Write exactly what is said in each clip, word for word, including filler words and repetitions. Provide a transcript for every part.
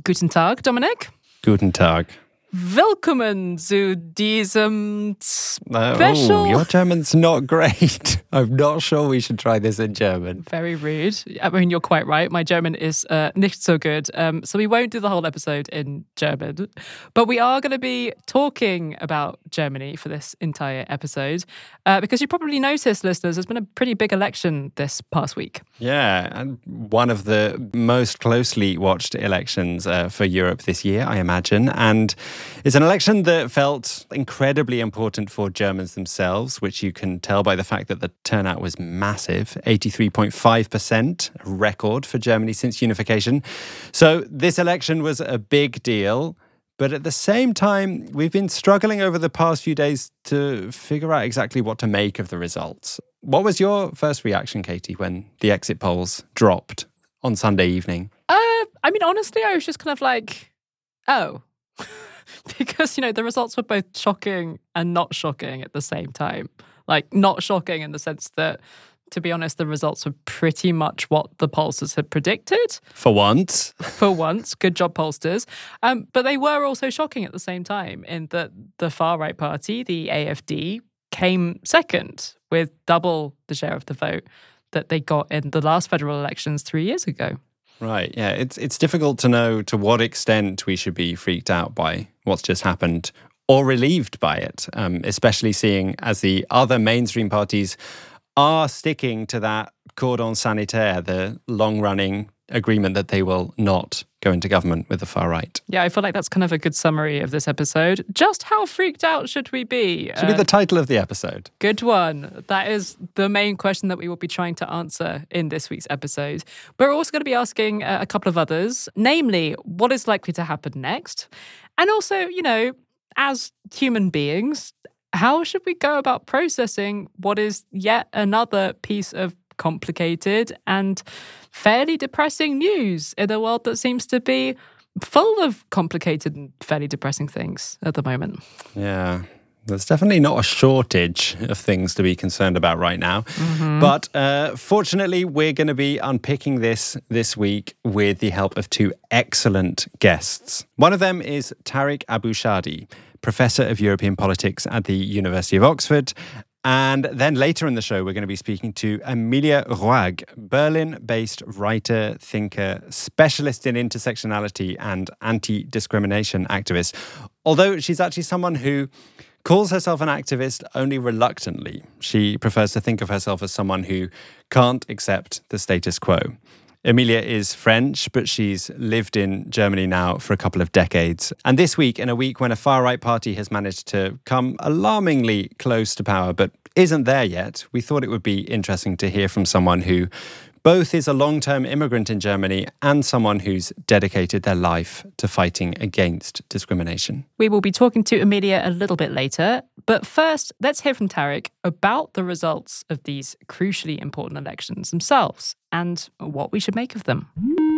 Guten Tag, Dominik. Guten Tag. Willkommen zu diesem Uh, special... oh, your German's not great. I'm not sure we should try this in German. Very rude. I mean, you're quite right. My German is uh, nicht so good. Um, so we won't do the whole episode in German. But we are going to be talking about Germany for this entire episode. Uh, because you probably noticed, listeners, there's been a pretty big election this past week. Yeah, and one of the most closely watched elections uh, for Europe this year, I imagine. And it's an election that felt incredibly important for Germans themselves, which you can tell by the fact that the turnout was massive, eighty-three point five percent, a record for Germany since unification. So this election was a big deal. But at the same time, we've been struggling over the past few days to figure out exactly what to make of the results. What was your first reaction, Katie, when the exit polls dropped on Sunday evening? Uh, I mean, honestly, I was just kind of like, oh. Because, you know, the results were both shocking and not shocking at the same time. Like, not shocking in the sense that, to be honest, the results were pretty much what the pollsters had predicted. For once. For once. Good job, pollsters. Um, but they were also shocking at the same time in that the far-right party, the A F D, came second with double the share of the vote that they got in the last federal elections three years ago. Right, yeah. It's it's difficult to know to what extent we should be freaked out by what's just happened or relieved by it, um, especially seeing as the other mainstream parties are sticking to that cordon sanitaire, the long-running agreement that they will not go into government with the far right. Yeah, I feel like that's kind of a good summary of this episode. Just how freaked out should we be? Should uh, be the title of the episode. Good one. That is the main question that we will be trying to answer in this week's episode. We're also going to be asking uh, a couple of others, namely, what is likely to happen next? And also, you know, as human beings, how should we go about processing what is yet another piece of complicated and fairly depressing news in a world that seems to be full of complicated and fairly depressing things at the moment? Yeah, there's definitely not a shortage of things to be concerned about right now. Mm-hmm. But uh, fortunately, we're going to be unpicking this this week with the help of two excellent guests. One of them is Tariq Abou-Chadi, Professor of European Politics at the University of Oxford. And then later in the show, we're going to be speaking to Emilia Roig, Berlin-based writer, thinker, specialist in intersectionality and anti-discrimination activist. Although she's actually someone who calls herself an activist only reluctantly. She prefers to think of herself as someone who can't accept the status quo. Emilia is French, but she's lived in Germany now for a couple of decades. And this week, in a week when a far-right party has managed to come alarmingly close to power, but isn't there yet, we thought it would be interesting to hear from someone who both is a long-term immigrant in Germany and someone who's dedicated their life to fighting against discrimination. We will be talking to Emilia a little bit later, but first, let's hear from Tariq about the results of these crucially important elections themselves and what we should make of them.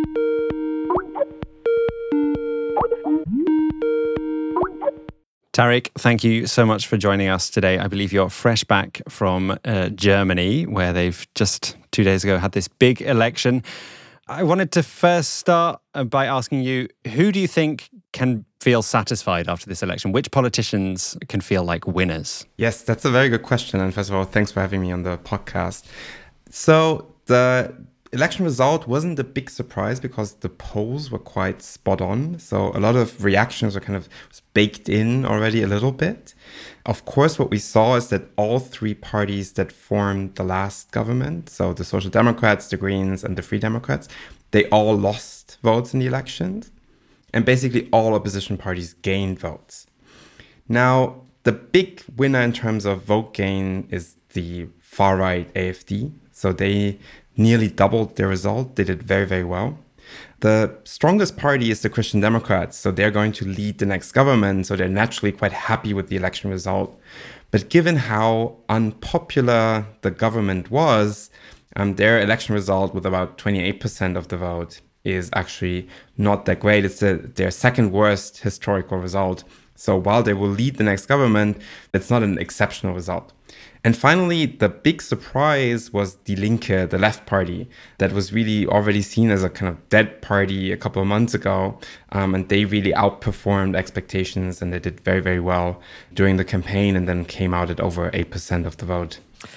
Tariq, thank you so much for joining us today. I believe you're fresh back from uh, Germany, where they've just two days ago had this big election. I wanted to first start by asking you, who do you think can feel satisfied after this election? Which politicians can feel like winners? Yes, that's a very good question. And first of all, thanks for having me on the podcast. So the election result wasn't a big surprise because the polls were quite spot on. So a lot of reactions were kind of baked in already a little bit. Of course, what we saw is that all three parties that formed the last government, so the Social Democrats, the Greens, and the Free Democrats, they all lost votes in the elections. And basically all opposition parties gained votes. Now, the big winner in terms of vote gain is the far-right A F D. So they nearly doubled their result. They did very, very well. The strongest party is the Christian Democrats. So they're going to lead the next government. So they're naturally quite happy with the election result. But given how unpopular the government was, um, their election result with about twenty-eight percent of the vote is actually not that great. It's the, their second worst historical result So while they will lead the next government, it's not an exceptional result. And finally, the big surprise was Die Linke, the left party, that was really already seen as a kind of dead party a couple of months ago. Um, and they really outperformed expectations, and they did very, very well during the campaign, and then came out at over eight percent of the vote.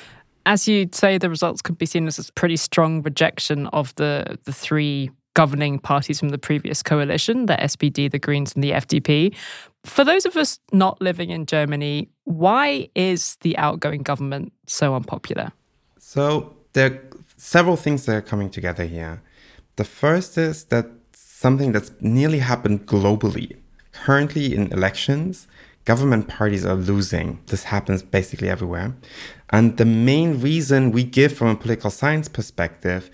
As you say, the results could be seen as a pretty strong rejection of the, the three governing parties from the previous coalition, the S P D, the Greens, and the F D P. For those of us not living in Germany, why is the outgoing government so unpopular? So there are several things that are coming together here. The first is that something that's nearly happened globally. Currently in elections, government parties are losing. This happens basically everywhere. And the main reason we give from a political science perspective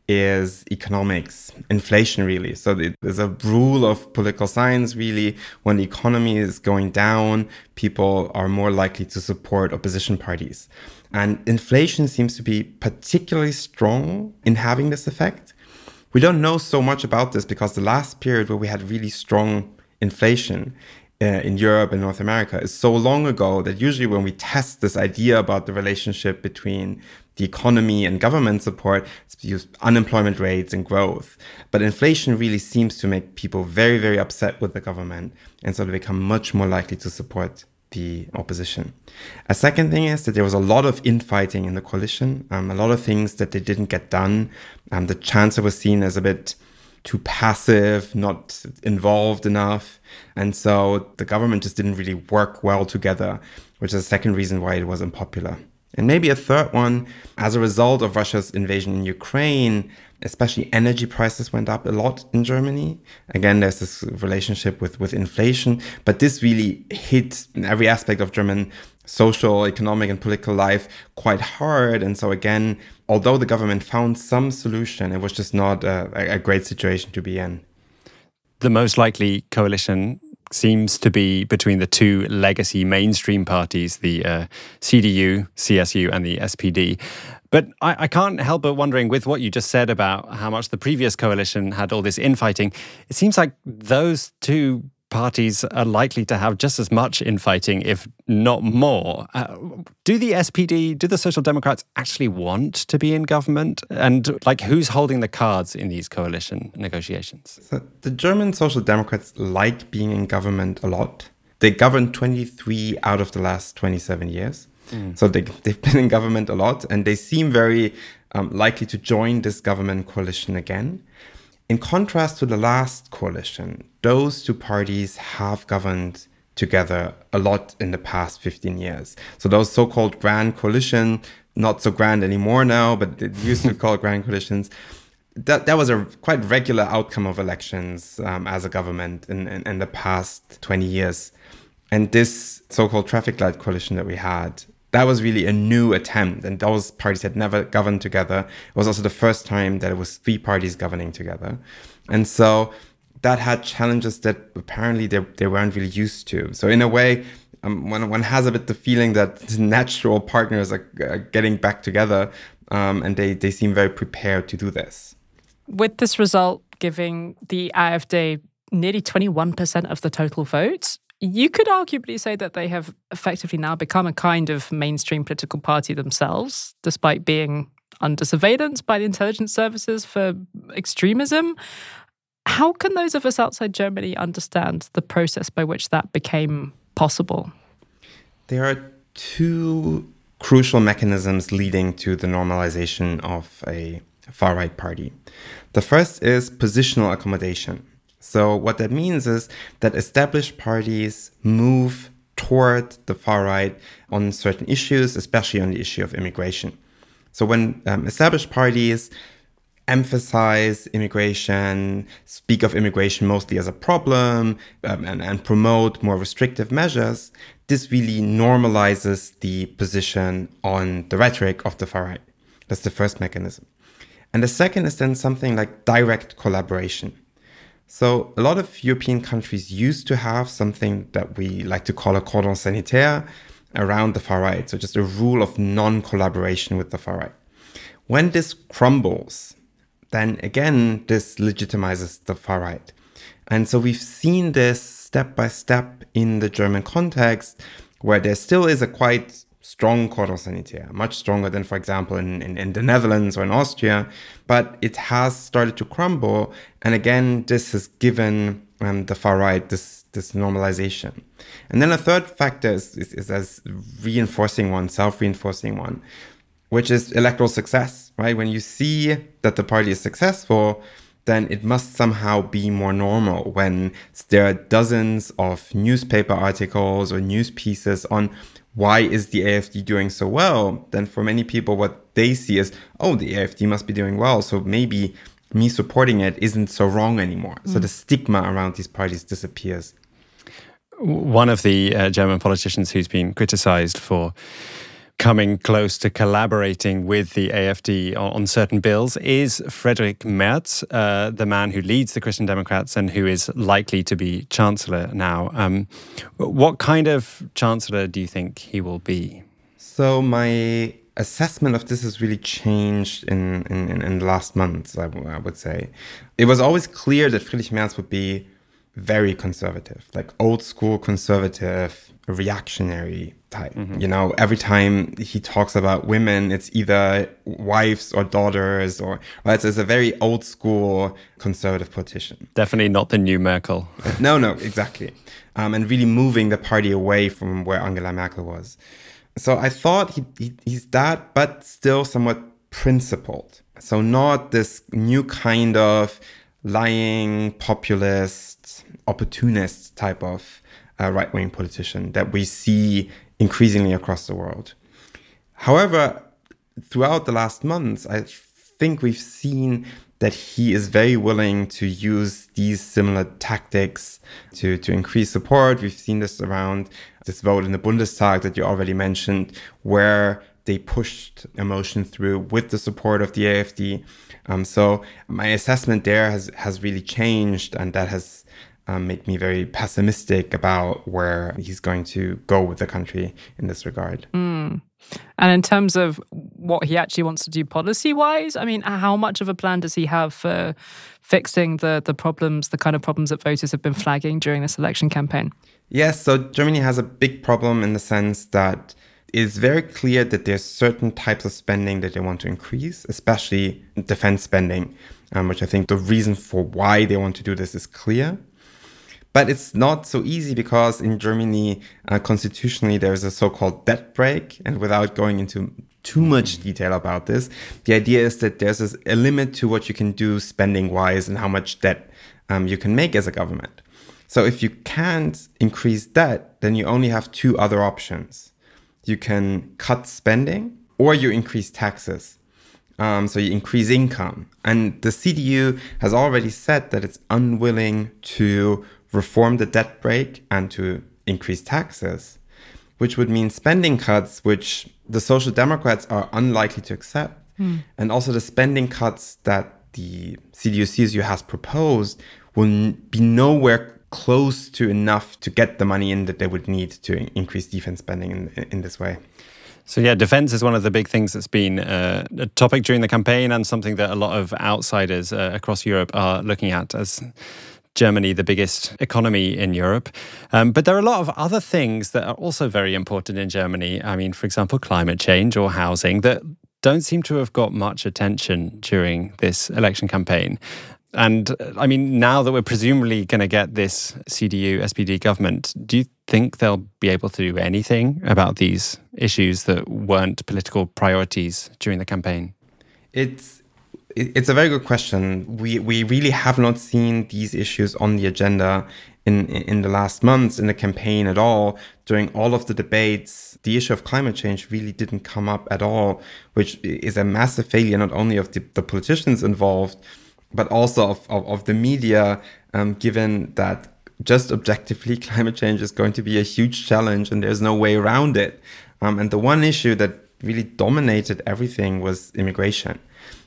is economics, inflation, really. So there's a rule of political science, really. When the economy is going down, people are more likely to support opposition parties. And inflation seems to be particularly strong in having this effect. We don't know so much about this because the last period where we had really strong inflation uh, in Europe and North America is so long ago that usually when we test this idea about the relationship between the economy and government support, use unemployment rates and growth. But inflation really seems to make people very, very upset with the government. And so they become much more likely to support the opposition. A second thing is that there was a lot of infighting in the coalition, um, a lot of things that they didn't get done. Um, the chancellor was seen as a bit too passive, not involved enough. And so the government just didn't really work well together, which is the second reason why it was unpopular. And maybe a third one, as a result of Russia's invasion in Ukraine, especially energy prices went up a lot in Germany. Again, there's this relationship with, with inflation, but this really hit every aspect of German social, economic, and political life quite hard. And so again, although the government found some solution, it was just not a, a great situation to be in. The most likely coalition seems to be between the two legacy mainstream parties, the uh, C D U, C S U, and the S P D. But I, I can't help but wondering, with what you just said about how much the previous coalition had all this infighting, it seems like those two parties are likely to have just as much infighting, if not more. Uh, do the S P D, do the Social Democrats actually want to be in government? And like, who's holding the cards in these coalition negotiations? So the German Social Democrats like being in government a lot. They governed twenty-three out of the last twenty-seven years. Mm. So they, they've been in government a lot, and they seem very um, likely to join this government coalition again. In contrast to the last coalition, those two parties have governed together a lot in the past fifteen years. So those so-called grand coalition, not so grand anymore now, but it used to be called grand coalitions. That that was a quite regular outcome of elections um, as a government in, in, in the past twenty years. And this so-called traffic light coalition that we had, that was really a new attempt, and those parties had never governed together. It was also the first time that it was three parties governing together. And so that had challenges that apparently they, they weren't really used to. So in a way, um, one, one has a bit the feeling that natural partners are, are getting back together, um, and they, they seem very prepared to do this. With this result giving the AfD nearly twenty-one percent of the total vote, you could arguably say that they have effectively now become a kind of mainstream political party themselves, despite being under surveillance by the intelligence services for extremism. How can those of us outside Germany understand the process by which that became possible? There are two crucial mechanisms leading to the normalization of a far-right party. The first is positional accommodation. So what that means is that established parties move toward the far right on certain issues, especially on the issue of immigration. So when um, established parties emphasize immigration, speak of immigration mostly as a problem, um, and, and promote more restrictive measures, this really normalizes the position on the rhetoric of the far right. That's the first mechanism. And the second is then something like direct collaboration. So a lot of European countries used to have something that we like to call a cordon sanitaire around the far right. So just a rule of non-collaboration with the far right. When this crumbles, then again, this legitimizes the far right. And so we've seen this step by step in the German context, where there still is a quite strong Cordon Sanitaire, much stronger than, for example, in, in, in the Netherlands or in Austria, but it has started to crumble. And again, this has given um, the far right this, this normalization. And then a third factor is, is, is as reinforcing one, self-reinforcing one, which is electoral success, right? When you see that the party is successful, then it must somehow be more normal when there are dozens of newspaper articles or news pieces on why is the A F D doing so well. Then for many people, what they see is, oh, the A F D must be doing well, so maybe me supporting it isn't so wrong anymore. Mm. So the stigma around these parties disappears. One of the uh, German politicians who's been criticized for coming close to collaborating with the A F D on, on certain bills is Friedrich Merz, uh, the man who leads the Christian Democrats and who is likely to be chancellor now. Um, what kind of chancellor do you think he will be? So my assessment of this has really changed in, in, in the last months, I, I would say. It was always clear that Friedrich Merz would be very conservative, like old school conservative, reactionary type. Mm-hmm. You know, every time he talks about women, it's either wives or daughters, or well, it's, it's a very old school conservative politician. Definitely not the new Merkel. no, no, exactly. Um, and really moving the party away from where Angela Merkel was. So I thought he, he he's that, but still somewhat principled. So not this new kind of lying, populist, opportunist type of uh, right-wing politician that we see increasingly across the world. However, throughout the last months, I think we've seen that he is very willing to use these similar tactics to, to increase support. We've seen this around this vote in the Bundestag that you already mentioned, where they pushed a motion through with the support of the A F D. Um, so my assessment there has, has really changed, and that has um, made me very pessimistic about where he's going to go with the country in this regard. Mm. And in terms of what he actually wants to do policy-wise, I mean, how much of a plan does he have for fixing the, the problems, the kind of problems that voters have been flagging during this election campaign? Yes, so Germany has a big problem in the sense that it's very clear that there's certain types of spending that they want to increase, especially defense spending, um, which I think the reason for why they want to do this is clear. But it's not so easy because in Germany, uh, constitutionally, there's a so-called debt brake. And without going into too much detail about this, the idea is that there's a limit to what you can do spending-wise and how much debt um, you can make as a government. So if you can't increase debt, then you only have two other options. You can cut spending or you increase taxes. Um, so you increase income. And the C D U has already said that it's unwilling to reform the debt brake and to increase taxes, which would mean spending cuts, which the Social Democrats are unlikely to accept. Mm. And also the spending cuts that the C D U C S U has proposed will be nowhere close to enough to get the money in that they would need to increase defense spending in, in this way. So yeah, defense is one of the big things that's been uh, a topic during the campaign and something that a lot of outsiders uh, across Europe are looking at as Germany, the biggest economy in Europe. Um, but there are a lot of other things that are also very important in Germany. I mean, for example, climate change or housing that don't seem to have got much attention during this election campaign. And I mean, now that we're presumably going to get this C D U S P D government, do you think they'll be able to do anything about these issues that weren't political priorities during the campaign? It's it's a very good question. We we really have not seen these issues on the agenda in in the last months in the campaign at all. During all of the debates, the issue of climate change really didn't come up at all, which is a massive failure not only of the, the politicians involved, but also of, of, of the media, um, given that just objectively climate change is going to be a huge challenge and there's no way around it. Um, and the one issue that really dominated everything was immigration.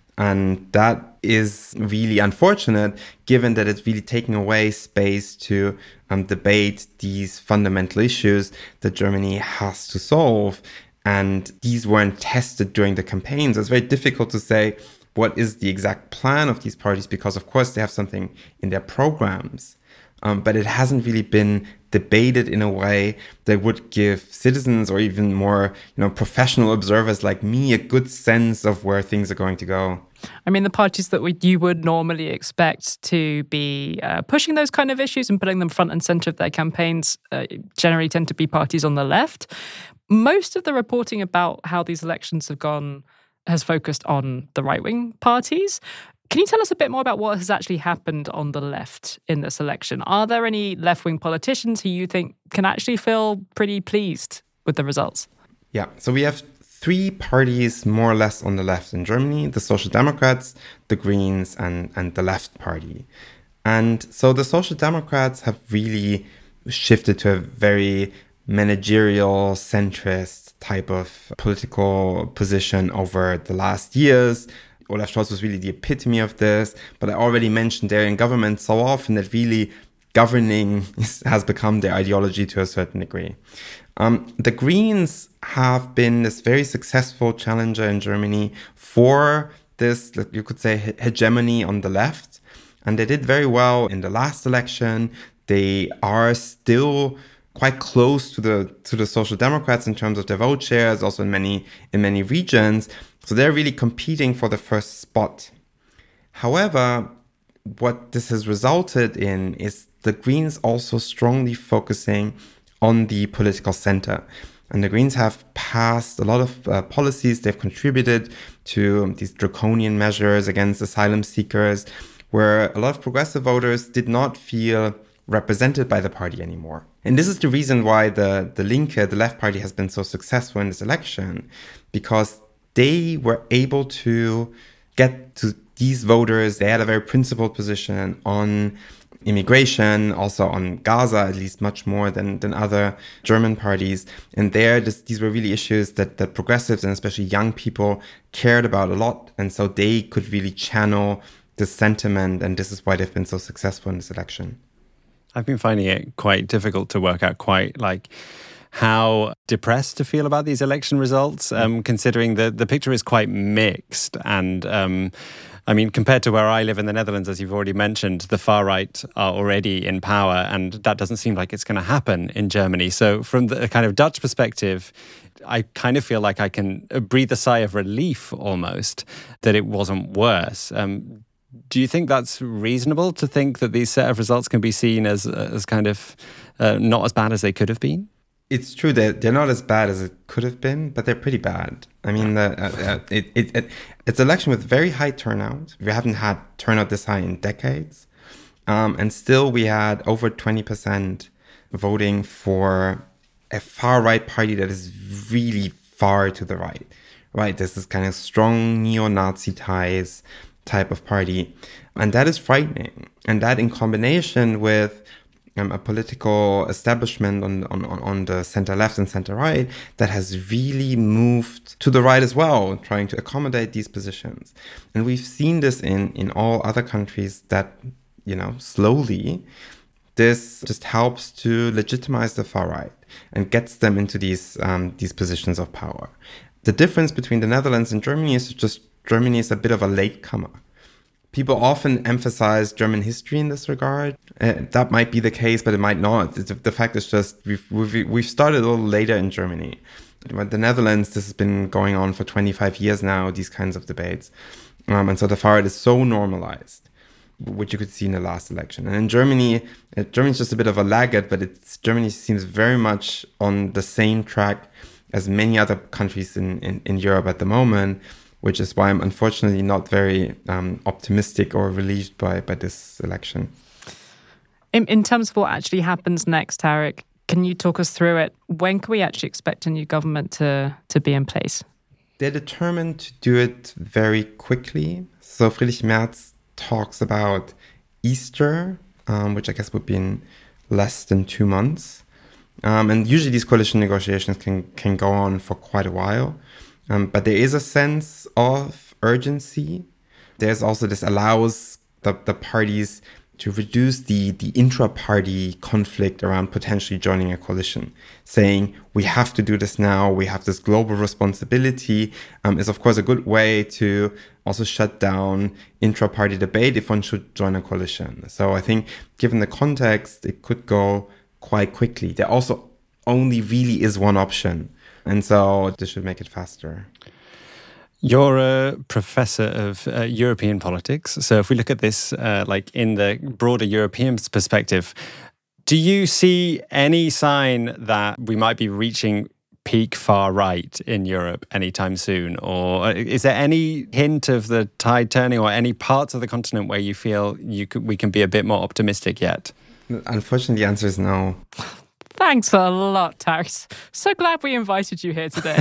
And that is really unfortunate, given that it's really taking away space to um, debate these fundamental issues that Germany has to solve. And these weren't tested during the campaign. So it's very difficult to say what is the exact plan of these parties, because of course they have something in their programs. Um, but it hasn't really been debated in a way that would give citizens or even more, you know, professional observers like me a good sense of where things are going to go. I mean, the parties that we, you would normally expect to be uh, pushing those kind of issues and putting them front and center of their campaigns uh, generally tend to be parties on the left. Most of the reporting about how these elections have gone has focused on the right-wing parties. Can you tell us a bit more about what has actually happened on the left in this election? Are there any left-wing politicians who you think can actually feel pretty pleased with the results? Yeah, so we have three parties more or less on the left in Germany: the Social Democrats, the Greens, and, and the Left Party. And so the Social Democrats have really shifted to a very managerial, centrist type of political position over the last years. Olaf Scholz was really the epitome of this, but I already mentioned they're in government so often that really governing is, has become their ideology to a certain degree. Um, the Greens have been this very successful challenger in Germany for this, you could say, he- hegemony on the left. And they did very well in the last election. They are still quite close to the to the Social Democrats in terms of their vote shares, also in many in many regions. So they're really competing for the first spot. However, what this has resulted in is the Greens also strongly focusing on the political center. And the Greens have passed a lot of uh, policies. They've contributed to these draconian measures against asylum seekers, where a lot of progressive voters did not feel represented by the party anymore. And this is the reason why the, the Linke, the left party, has been so successful in this election, because they were able to get to these voters. They had a very principled position on immigration, also on Gaza, at least much more than, than other German parties. And there, this, these were really issues that, that progressives and especially young people cared about a lot. And so they could really channel this sentiment. And this is why they've been so successful in this election. I've been finding it quite difficult to work out quite like how depressed to feel about these election results, um, considering that the picture is quite mixed. And um, I mean, compared to where I live in the Netherlands, as you've already mentioned, the far right are already in power, and that doesn't seem like it's going to happen in Germany. So from the kind of Dutch perspective, I kind of feel like I can breathe a sigh of relief almost that it wasn't worse. Um, do you think that's reasonable to think that these set of results can be seen as as kind of uh, not as bad as they could have been? It's true that they're not as bad as it could have been, but they're pretty bad. I mean, uh, uh, it, it, it, it's an election with very high turnout. We haven't had turnout this high in decades. Um, and still we had over twenty percent voting for a far-right party that is really far to the right. Right? This is kind of strong neo-Nazi ties type of party. And that is frightening. And that in combination with Um, a political establishment on, on, on the center left and center right that has really moved to the right as well, trying to accommodate these positions. And we've seen this in, in all other countries that, you know, slowly this just helps to legitimize the far right and gets them into these, um, these positions of power. The difference between the Netherlands and Germany is just Germany is a bit of a latecomer. People often emphasize German history in this regard. Uh, that might be the case, but it might not. It's, the fact is just we've, we've, we've started a little later in Germany. But the Netherlands, this has been going on for twenty-five years now, these kinds of debates. Um, and so the far right is so normalized, which you could see in the last election. And in Germany, uh, Germany's just a bit of a laggard, but it's, Germany seems very much on the same track as many other countries in, in, in Europe at the moment, which is why I'm unfortunately not very um, optimistic or relieved by, by this election. In, in terms of what actually happens next, Tarek, can you talk us through it? When can we actually expect a new government to, to be in place? They're determined to do it very quickly. So Friedrich Merz talks about Easter, um, which I guess would be in less than two months. Um, and usually these coalition negotiations can, can go on for quite a while. Um, but there is a sense of urgency. There's also this allows the, the parties to reduce the, the intra-party conflict around potentially joining a coalition, saying we have to do this now, we have this global responsibility, um, is of course a good way to also shut down intra-party debate if one should join a coalition. So I think given the context, it could go quite quickly. There also only really is one option. And so this should make it faster. You're a professor of uh, European politics. So if we look at this uh, like in the broader European perspective, do you see any sign that we might be reaching peak far right in Europe anytime soon? Or is there any hint of the tide turning, or any parts of the continent where you feel you could, we can be a bit more optimistic yet? Unfortunately, the answer is no. Thanks a lot, Taris. So glad we invited you here today.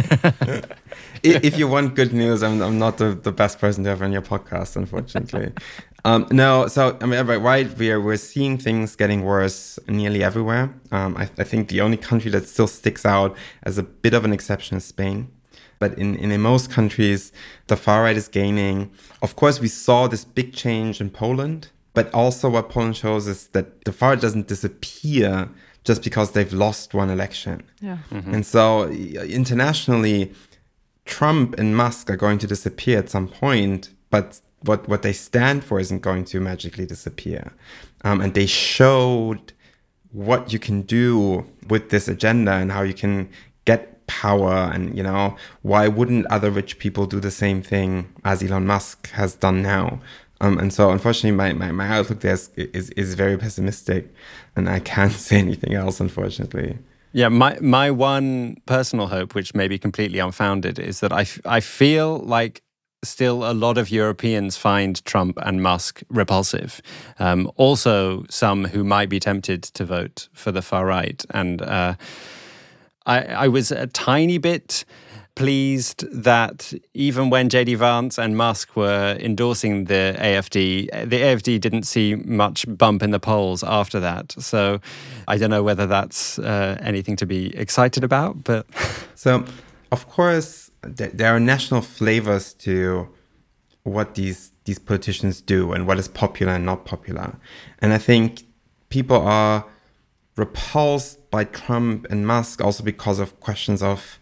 If you want good news, I'm, I'm not the, the best person to have on your podcast, unfortunately. um, no, so I mean, right, we're we're seeing things getting worse nearly everywhere. Um, I, I think the only country that still sticks out as a bit of an exception is Spain. But in, in most countries, the far right is gaining. Of course, we saw this big change in Poland, but also what Poland shows is that the far right doesn't disappear just because they've lost one election. Yeah. Mm-hmm. And so internationally, Trump and Musk are going to disappear at some point, but what, what they stand for isn't going to magically disappear. Um, and they showed what you can do with this agenda and how you can get power. And, you know, why wouldn't other rich people do the same thing as Elon Musk has done now? Um, and so, unfortunately, my, my, my outlook there is, is, is very pessimistic, and I can't say anything else, unfortunately. Yeah, my, my one personal hope, which may be completely unfounded, is that I, f- I feel like still a lot of Europeans find Trump and Musk repulsive. Um, also, some who might be tempted to vote for the far right. And uh, I, I was a tiny bit pleased that even when J D Vance and Musk were endorsing the A F D, the A F D didn't see much bump in the polls after that. So I don't know whether that's uh, anything to be excited about, but... So, of course, th- there are national flavors to what these, these politicians do and what is popular and not popular. And I think people are repulsed by Trump and Musk also because of questions of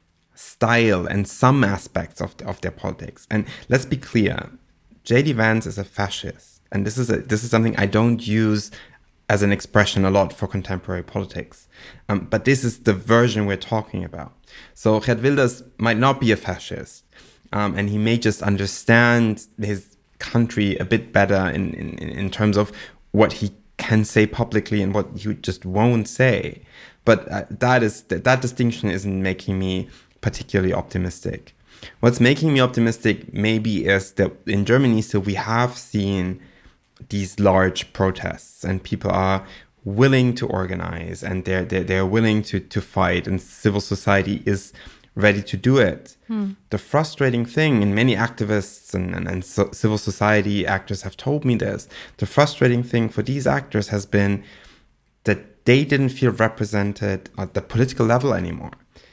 style and some aspects of, of their politics. And let's be clear, J D Vance is a fascist. And this is a, this is something I don't use as an expression a lot for contemporary politics. Um, but this is the version we're talking about. So Geert Wilders might not be a fascist. Um, and he may just understand his country a bit better in, in, in terms of what he can say publicly and what he just won't say. But uh, that is that, that distinction isn't making me particularly optimistic. What's making me optimistic maybe is that in Germany still we have seen these large protests and people are willing to organize and they're they're, they're willing to, to fight, and civil society is ready to do it. Hmm. The frustrating thing, and many activists and, and, and so civil society actors have told me this, the frustrating thing for these actors has been that they didn't feel represented at the political level anymore.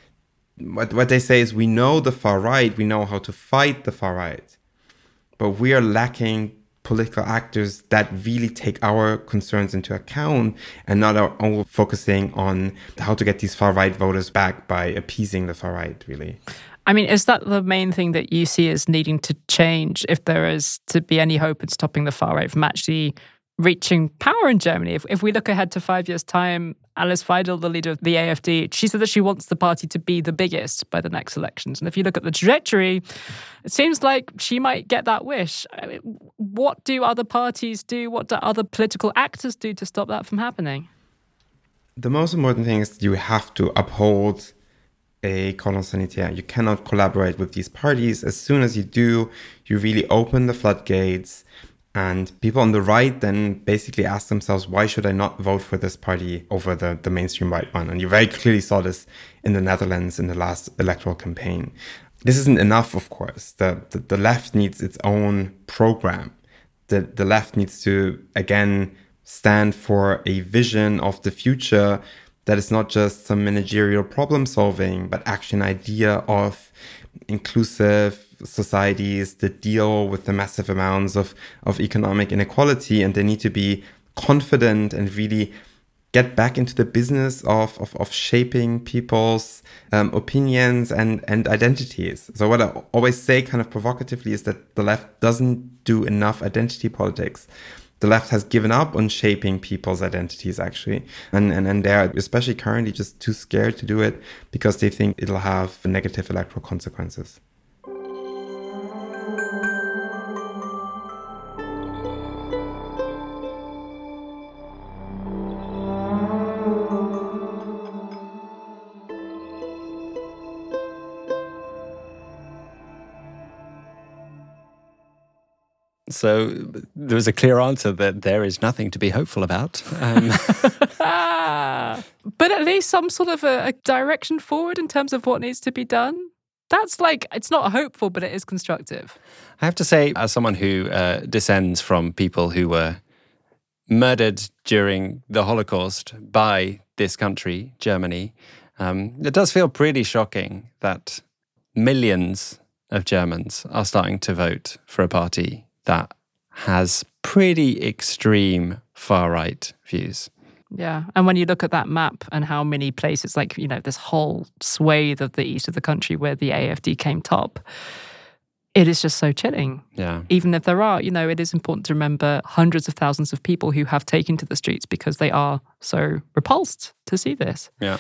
What what they say is, we know the far right, we know how to fight the far right, but we are lacking political actors that really take our concerns into account and not are all focusing on how to get these far right voters back by appeasing the far right, really. I mean, is that the main thing that you see as needing to change if there is to be any hope in stopping the far right from actually reaching power in Germany? If, if we look ahead to five years' time, Alice Weidel, the leader of the A F D, she said that she wants the party to be the biggest by the next elections. And if you look at the trajectory, it seems like she might get that wish. I mean, what do other parties do? What do other political actors do to stop that from happening? The most important thing is you have to uphold a cordon sanitaire. You cannot collaborate with these parties. As soon as you do, you really open the floodgates. And people on the right then basically ask themselves, why should I not vote for this party over the, the mainstream right one? And you very clearly saw this in the Netherlands in the last electoral campaign. This isn't enough, of course. The, the, the left needs its own program. The, the left needs to, again, stand for a vision of the future that is not just some managerial problem solving, but actually an idea of inclusive societies that deal with the massive amounts of, of economic inequality, and they need to be confident and really get back into the business of, of, of shaping people's um, opinions and, and identities. So what I always say kind of provocatively is that the left doesn't do enough identity politics. The left has given up on shaping people's identities, actually. And, and, and they're especially currently just too scared to do it because they think it'll have negative electoral consequences. So there was a clear answer that there is nothing to be hopeful about. Um. But at least some sort of a, a direction forward in terms of what needs to be done. That's like, it's not hopeful, but it is constructive. I have to say, as someone who uh, descends from people who were murdered during the Holocaust by this country, Germany, um, it does feel pretty shocking that millions of Germans are starting to vote for a party that has pretty extreme far-right views. Yeah. And when you look at that map and how many places, like, you know, this whole swathe of the east of the country where the A F D came top, it is just so chilling. Yeah. Even if there are, you know, it is important to remember hundreds of thousands of people who have taken to the streets because they are so repulsed to see this. Yeah.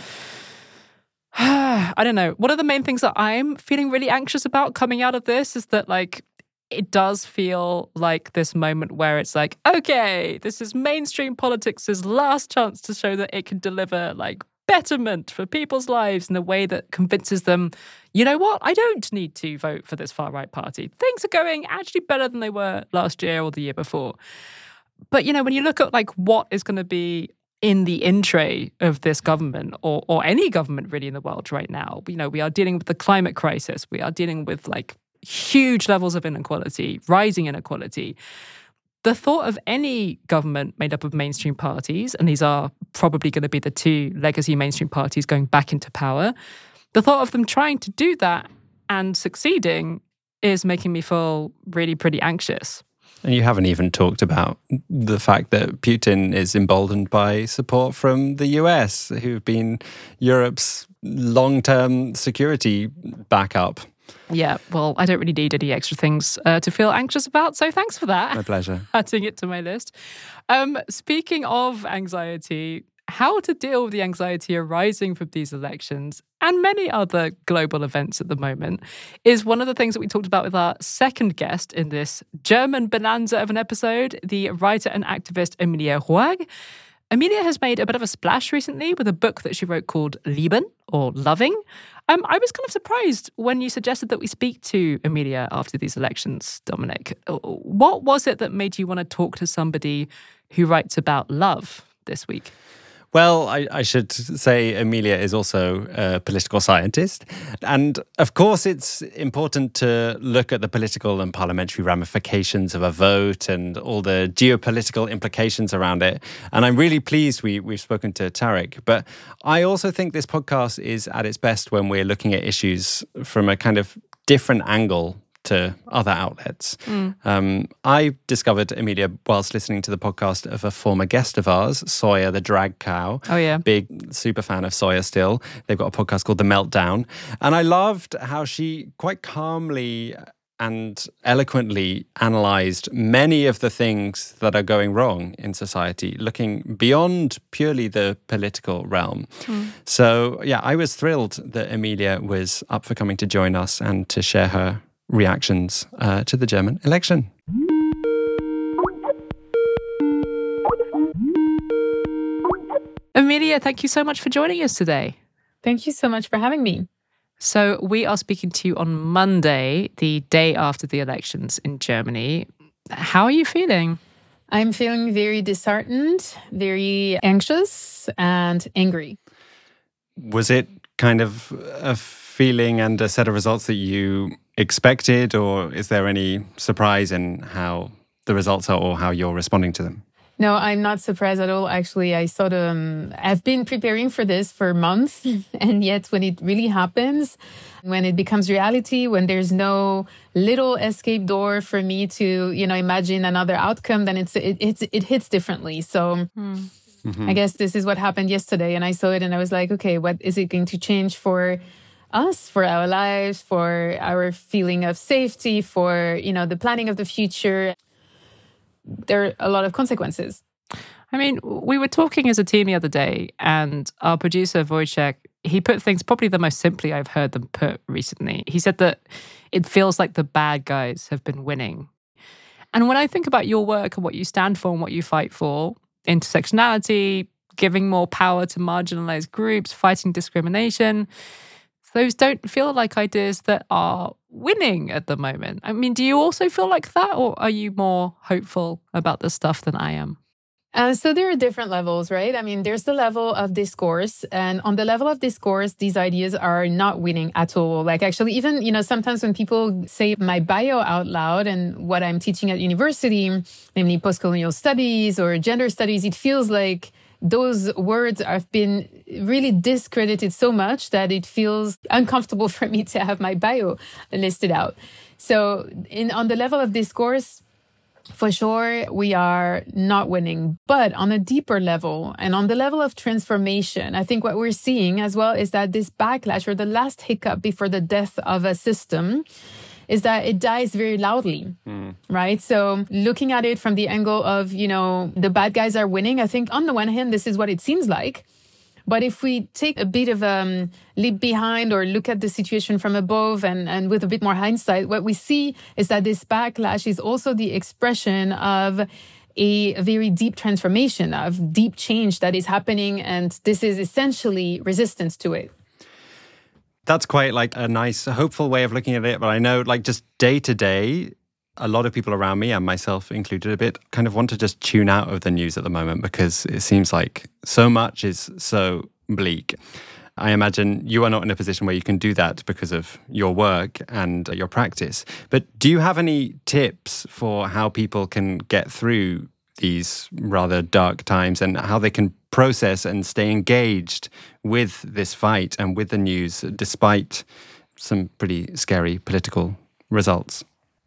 I don't know. One of the main things that I'm feeling really anxious about coming out of this is that, like, it does feel like this moment where it's like, okay, this is mainstream politics' last chance to show that it can deliver, like, betterment for people's lives in a way that convinces them, you know what, I don't need to vote for this far-right party. Things are going actually better than they were last year or the year before. But, you know, when you look at, like, what is going to be in the in tray of this government or or any government really in the world right now, you know, we are dealing with the climate crisis. We are dealing with, like, huge levels of inequality, rising inequality. The thought of any government made up of mainstream parties, and these are probably going to be the two legacy mainstream parties going back into power, the thought of them trying to do that and succeeding is making me feel really pretty anxious. And you haven't even talked about the fact that Putin is emboldened by support from the U S, who've been Europe's long-term security backup. Yeah, well, I don't really need any extra things uh, to feel anxious about, so thanks for that. My pleasure. Adding it to my list. Um, speaking of anxiety, how to deal with the anxiety arising from these elections and many other global events at the moment is one of the things that we talked about with our second guest in this German bonanza of an episode, the writer and activist Emilia Ruag. Emilia has made a bit of a splash recently with a book that she wrote called Lieben, or Loving. Um, I was kind of surprised when you suggested that we speak to Emilia after these elections, Dominic. What was it that made you want to talk to somebody who writes about love this week? Well, I, I should say Emilia is also a political scientist. And of course, it's important to look at the political and parliamentary ramifications of a vote and all the geopolitical implications around it. And I'm really pleased we, we've spoken to Tarek. But I also think this podcast is at its best when we're looking at issues from a kind of different angle to other outlets. Mm. Um, I discovered Emilia whilst listening to the podcast of a former guest of ours, Soya the Drag Cow. Oh, yeah. Big super fan of Soya still. They've got a podcast called The Meltdown. And I loved how she quite calmly and eloquently analysed many of the things that are going wrong in society, looking beyond purely the political realm. Mm. So, yeah, I was thrilled that Emilia was up for coming to join us and to share her reactions uh, to the German election. Emilia, thank you so much for joining us today. Thank you so much for having me. So we are speaking to you on Monday, the day after the elections in Germany. How are you feeling? I'm feeling very disheartened, very anxious, and angry. Was it kind of a feeling and a set of results that you expected, or is there any surprise in how the results are or how you're responding to them? No, I'm not surprised at all. Actually, I sort of, um, I've been preparing for this for months. And yet when it really happens, when it becomes reality, when there's no little escape door for me to, you know, imagine another outcome, then it's, it, it's, it hits differently. So mm. mm-hmm. I guess this is what happened yesterday. And I saw it and I was like, okay, what is it going to change for us, for our lives, for our feeling of safety, for, you know, the planning of the future? There are a lot of consequences. I mean, we were talking as a team the other day, and our producer, Wojciech, he put things probably the most simply I've heard them put recently. He said that it feels like the bad guys have been winning. And when I think about your work and what you stand for and what you fight for, intersectionality, giving more power to marginalized groups, fighting discrimination, those don't feel like ideas that are winning at the moment. I mean, do you also feel like that, or are you more hopeful about this stuff than I am? Uh, so there are different levels, right? I mean, there's the level of discourse. And on the level of discourse, these ideas are not winning at all. Like actually, even, you know, sometimes when people say my bio out loud and what I'm teaching at university, namely postcolonial studies or gender studies, it feels like those words have been really discredited so much that it feels uncomfortable for me to have my bio listed out. So in on the level of discourse, for sure, we are not winning. But on a deeper level and on the level of transformation, I think what we're seeing as well is that this backlash, or the last hiccup before the death of a system, is that it dies very loudly, mm. right? So looking at it from the angle of, you know, the bad guys are winning, I think on the one hand, this is what it seems like. But if we take a bit of a um, leap behind or look at the situation from above and, and with a bit more hindsight, what we see is that this backlash is also the expression of a very deep transformation, of deep change that is happening. And this is essentially resistance to it. That's quite like a nice, hopeful way of looking at it. But I know like just day to day, a lot of people around me, and myself included a bit, kind of want to just tune out of the news at the moment because it seems like so much is so bleak. I imagine you are not in a position where you can do that because of your work and your practice. But do you have any tips for how people can get through these rather dark times and how they can process and stay engaged with this fight and with the news despite some pretty scary political results?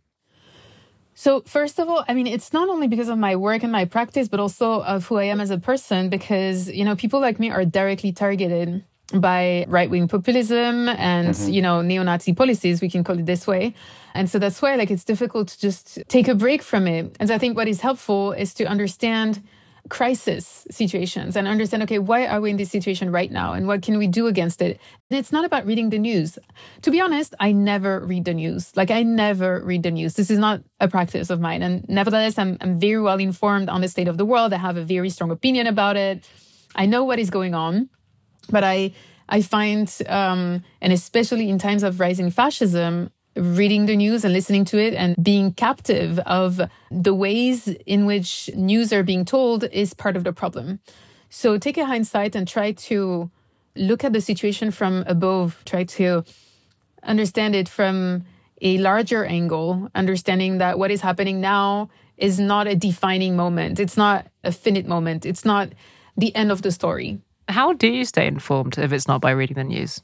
So first of all, I mean, it's not only because of my work and my practice, but also of who I am as a person, because, you know, people like me are directly targeted by right-wing populism and, mm-hmm. you know, neo-Nazi policies, we can call it this way. And so that's why, like, it's difficult to just take a break from it. And so I think what is helpful is to understand crisis situations and understand, okay, why are we in this situation right now? And what can we do against it? And it's not about reading the news. To be honest, I never read the news. Like, I never read the news. This is not a practice of mine. And nevertheless, I'm, I'm very well informed on the state of the world. I have a very strong opinion about it. I know what is going on. But I, I find, um, and especially in times of rising fascism, reading the news and listening to it and being captive of the ways in which news are being told is part of the problem. So take a hindsight and try to look at the situation from above, try to understand it from a larger angle, understanding that what is happening now is not a defining moment. It's not a finite moment. It's not the end of the story. How do you stay informed if it's not by reading the news?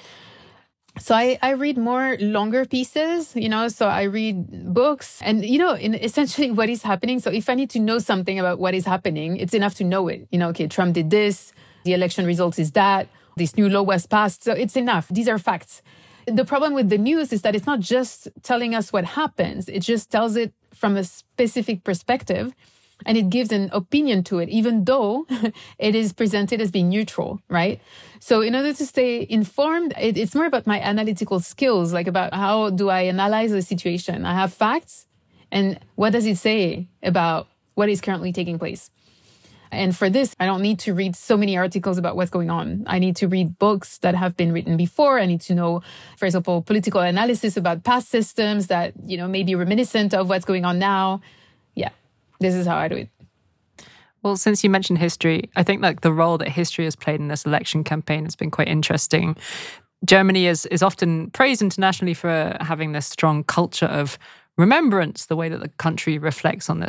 So I, I read more longer pieces, you know, so I read books and, you know, in essentially what is happening. So if I need to know something about what is happening, it's enough to know it. You know, okay, Trump did this, the election results is that, this new law was passed. So it's enough. These are facts. The problem with the news is that it's not just telling us what happens. It just tells it from a specific perspective. And it gives an opinion to it, even though it is presented as being neutral, right? So in order to stay informed, it, it's more about my analytical skills, like about how do I analyze the situation? I have facts, and what does it say about what is currently taking place? And for this, I don't need to read so many articles about what's going on. I need to read books that have been written before. I need to know, for example, political analysis about past systems that, you know, may be reminiscent of what's going on now. Yeah. This is how I do it. Well, since you mentioned history, I think like the role that history has played in this election campaign has been quite interesting. Germany is is often praised internationally for having this strong culture of remembrance, the way that the country reflects on this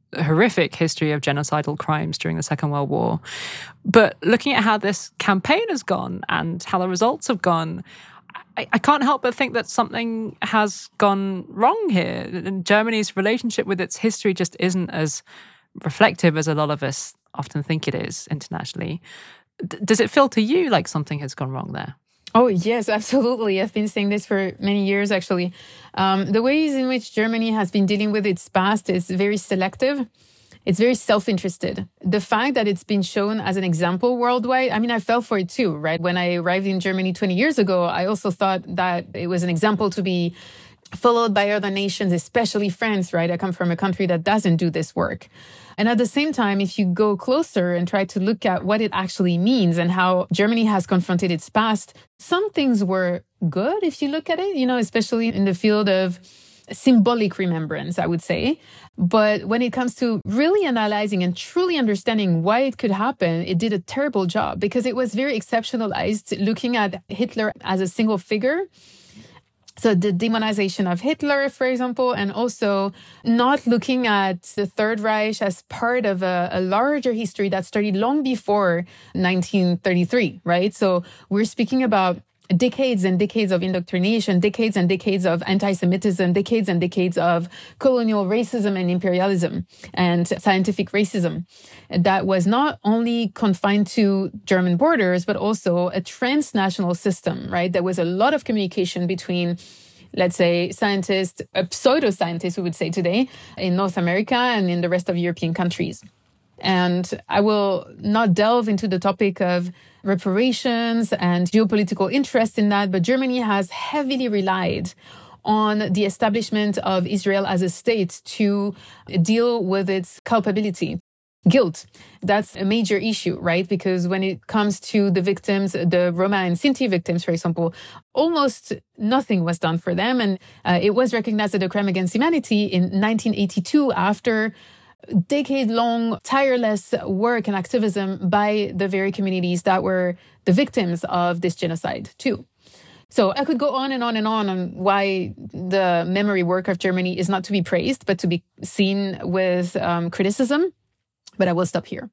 horrific history of genocidal crimes during the Second World War. But looking at how this campaign has gone and how the results have gone, I, I can't help but think that something has gone wrong here. And Germany's relationship with its history just isn't as reflective as a lot of us often think it is internationally. D- does it feel to you like something has gone wrong there? Oh, yes, absolutely. I've been saying this for many years, actually. Um, the ways in which Germany has been dealing with its past is very selective. It's very self-interested. The fact that it's been shown as an example worldwide, I mean, I fell for it too, right? When I arrived in Germany twenty years ago, I also thought that it was an example to be followed by other nations, especially France, right? I come from a country that doesn't do this work. And at the same time, if you go closer and try to look at what it actually means and how Germany has confronted its past, some things were good if you look at it, you know, especially in the field of symbolic remembrance, I would say. But when it comes to really analyzing and truly understanding why it could happen, it did a terrible job because it was very exceptionalized, looking at Hitler as a single figure. So the demonization of Hitler, for example, and also not looking at the Third Reich as part of a, a larger history that started long before nineteen thirty-three, right? So we're speaking about decades and decades of indoctrination, decades and decades of anti-Semitism, decades and decades of colonial racism and imperialism and scientific racism that was not only confined to German borders, but also a transnational system, right? There was a lot of communication between, let's say, scientists, uh, pseudo-scientists, we would say today, in North America and in the rest of European countries. And I will not delve into the topic of reparations and geopolitical interest in that, but Germany has heavily relied on the establishment of Israel as a state to deal with its culpability. Guilt. That's a major issue, right? Because when it comes to the victims, the Roma and Sinti victims, for example, almost nothing was done for them. And uh, it was recognized as a crime against humanity in nineteen eighty-two after decade-long tireless work and activism by the very communities that were the victims of this genocide too. So I could go on and on and on on why the memory work of Germany is not to be praised, but to be seen with um, criticism. But I will stop here.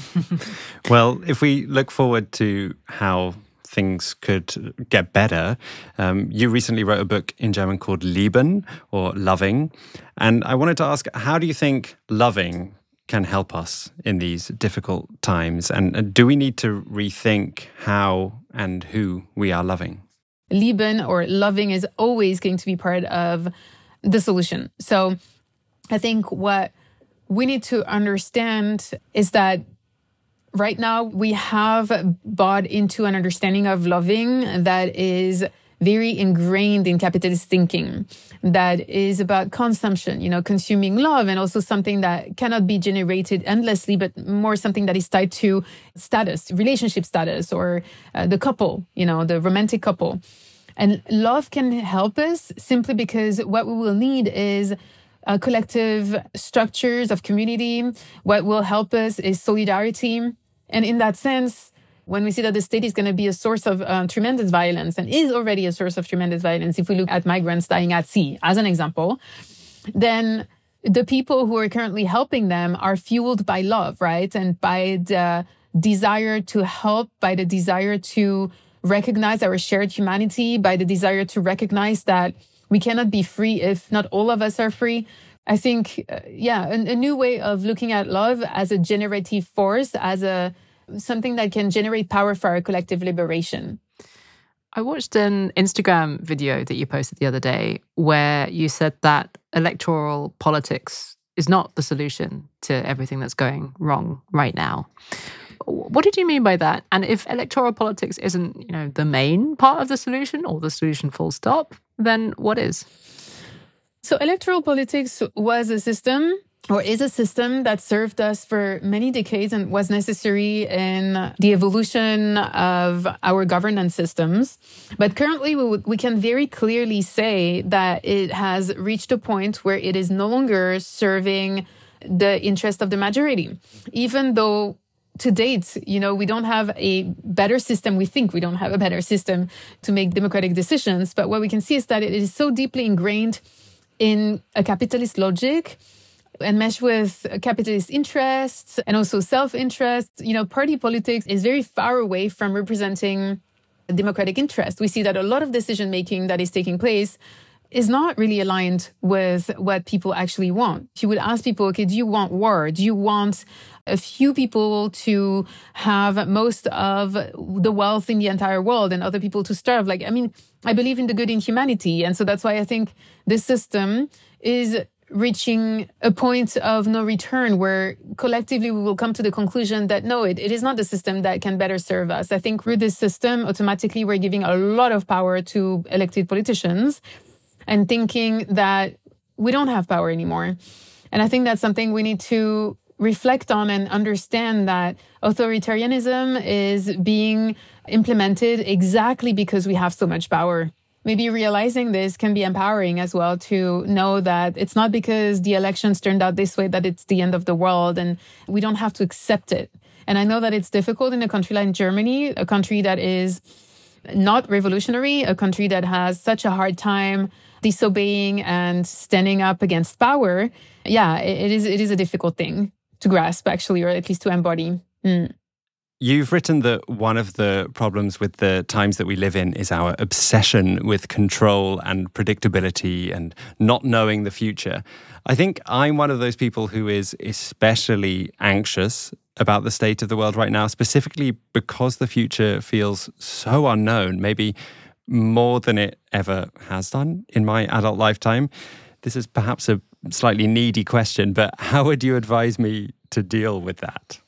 Well, if we look forward to how things could get better, um, you recently wrote a book in German called Lieben, or Loving. And I wanted to ask, how do you think loving can help us in these difficult times? And do we need to rethink how and who we are loving? Lieben, or loving, is always going to be part of the solution. So I think what we need to understand is that right now we have bought into an understanding of loving that is very ingrained in capitalist thinking, that is about consumption, you know, consuming love, and also something that cannot be generated endlessly, but more something that is tied to status, relationship status, or uh, the couple, you know, the romantic couple. And love can help us simply because what we will need is Uh, collective structures of community. What will help us is solidarity. And in that sense, when we see that the state is going to be a source of uh, tremendous violence, and is already a source of tremendous violence, if we look at migrants dying at sea, as an example, then the people who are currently helping them are fueled by love, right? And by the desire to help, by the desire to recognize our shared humanity, by the desire to recognize that we cannot be free if not all of us are free. I think, uh, yeah, a, a new way of looking at love as a generative force, as a something that can generate power for our collective liberation. I watched an Instagram video that you posted the other day where you said that electoral politics is not the solution to everything that's going wrong right now. What did you mean by that? And if electoral politics isn't, you know, the main part of the solution, or the solution full stop, then what is? So electoral politics was a system, or is a system, that served us for many decades and was necessary in the evolution of our governance systems. But currently, we, w- we can very clearly say that it has reached a point where it is no longer serving the interest of the majority, even though to date, you know, we don't have a better system. We think we don't have a better system to make democratic decisions. But what we can see is that it is so deeply ingrained in a capitalist logic enmesh with capitalist interests and also self-interest. You know, party politics is very far away from representing democratic interest. We see that a lot of decision-making that is taking place is not really aligned with what people actually want. If you would ask people, okay, do you want war? Do you want a few people to have most of the wealth in the entire world and other people to starve? Like, I mean, I believe in the good in humanity. And so that's why I think this system is reaching a point of no return where collectively we will come to the conclusion that no, it, it is not the system that can better serve us. I think through this system, automatically we're giving a lot of power to elected politicians and thinking that we don't have power anymore. And I think that's something we need to reflect on and understand, that authoritarianism is being implemented exactly because we have so much power. Maybe realizing this can be empowering as well, to know that it's not because the elections turned out this way that it's the end of the world, and we don't have to accept it. And I know that it's difficult in a country like Germany, a country that is not revolutionary, a country that has such a hard time disobeying and standing up against power. Yeah, it, it is it is a difficult thing to grasp, actually, or at least to embody. Mm. You've written that one of the problems with the times that we live in is our obsession with control and predictability and not knowing the future. I think I'm one of those people who is especially anxious about the state of the world right now, specifically because the future feels so unknown, maybe more than it ever has done in my adult lifetime. This is perhaps a slightly needy question, but how would you advise me to deal with that?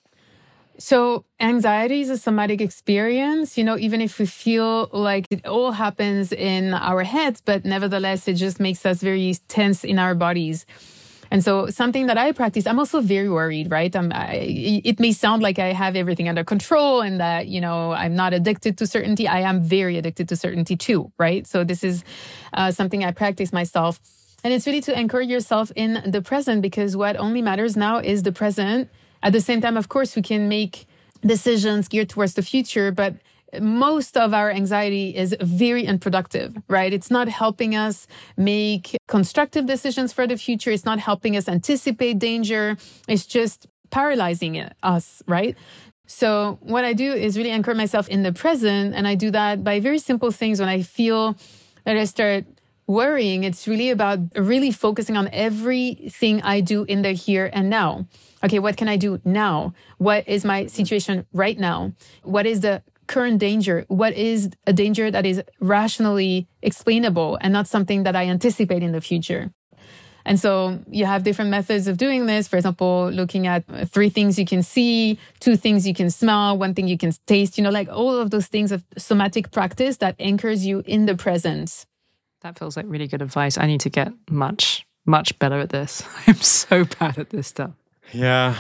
So anxiety is a somatic experience, you know, even if we feel like it all happens in our heads, but nevertheless, it just makes us very tense in our bodies. And so something that I practice, I'm also very worried, right? I'm, I, it may sound like I have everything under control and that, you know, I'm not addicted to certainty. I am very addicted to certainty too, right? So this is uh, something I practice myself. And it's really to anchor yourself in the present, because what only matters now is the present. At the same time, of course, we can make decisions geared towards the future, but most of our anxiety is very unproductive, right? It's not helping us make constructive decisions for the future. It's not helping us anticipate danger. It's just paralyzing it, us, right? So what I do is really anchor myself in the present. And I do that by very simple things. When I feel that I start worrying, it's really about really focusing on everything I do in the here and now. Okay, what can I do now? What is my situation right now? What is the current danger? What is a danger that is rationally explainable and not something that I anticipate in the future? And so you have different methods of doing this. For example, looking at three things you can see, two things you can smell, one thing you can taste, you know, like all of those things of somatic practice that anchors you in the present. That feels like really good advice. I need to get much, much better at this. I'm so bad at this stuff. Yeah.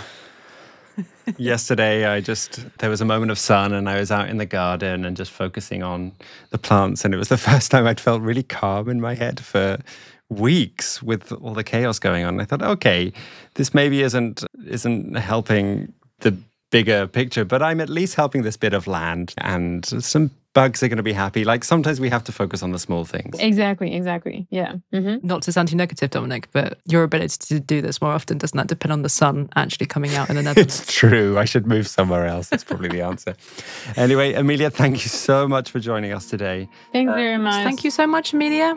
Yesterday, I just, there was a moment of sun and I was out in the garden and just focusing on the plants. And it was the first time I'd felt really calm in my head for weeks with all the chaos going on. I thought, okay, this maybe isn't isn't helping the bigger picture, but I'm at least helping this bit of land, and some bugs are going to be happy. Like sometimes we have to focus on the small things. Exactly, exactly. Yeah. Mm-hmm. Not to sound too negative, Dominic, but your ability to do this more often, doesn't that depend on the sun actually coming out in the Netherlands? It's true. I should move somewhere else. That's probably the answer. Anyway, Amelia, thank you so much for joining us today. Thanks very much. Thank you so much, Amelia.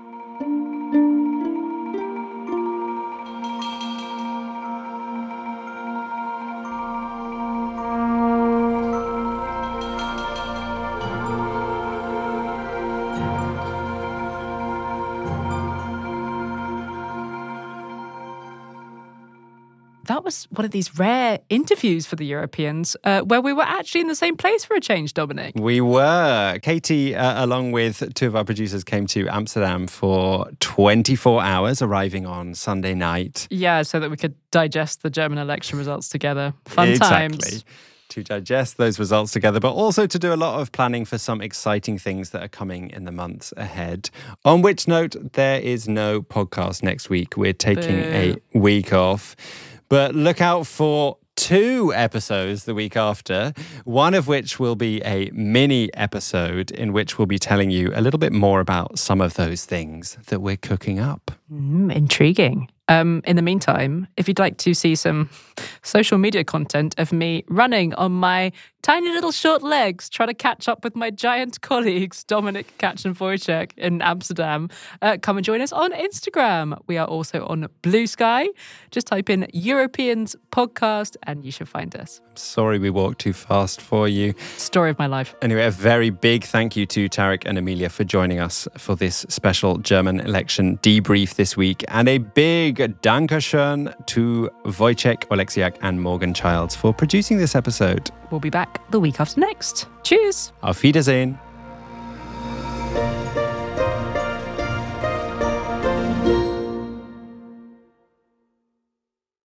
That was one of these rare interviews for the Europeans uh, where we were actually in the same place for a change, Dominic. We were. Katie, uh, along with two of our producers, came to Amsterdam for twenty-four hours, arriving on Sunday night. Yeah, so that we could digest the German election results together. Fun exactly. times. To digest those results together, but also to do a lot of planning for some exciting things that are coming in the months ahead. On which note, there is no podcast next week. We're taking Boo. a week off. But look out for two episodes the week after, one of which will be a mini episode in which we'll be telling you a little bit more about some of those things that we're cooking up. Mm, intriguing. Um, in the meantime, if you'd like to see some social media content of me running on my tiny little short legs, trying to catch up with my giant colleagues, Dominic, Katch and Wojciech in Amsterdam, uh, come and join us on Instagram. We are also on Blue Sky. Just type in Europeans Podcast and you should find us. Sorry we walked too fast for you. Story of my life. Anyway, a very big thank you to Tarek and Emilia for joining us for this special German election debrief this week. And a big Dankeschön to Wojciech, Oleksiak and Morgan Childs for producing this episode. We'll be back the week after next. Cheers. Auf Wiedersehen.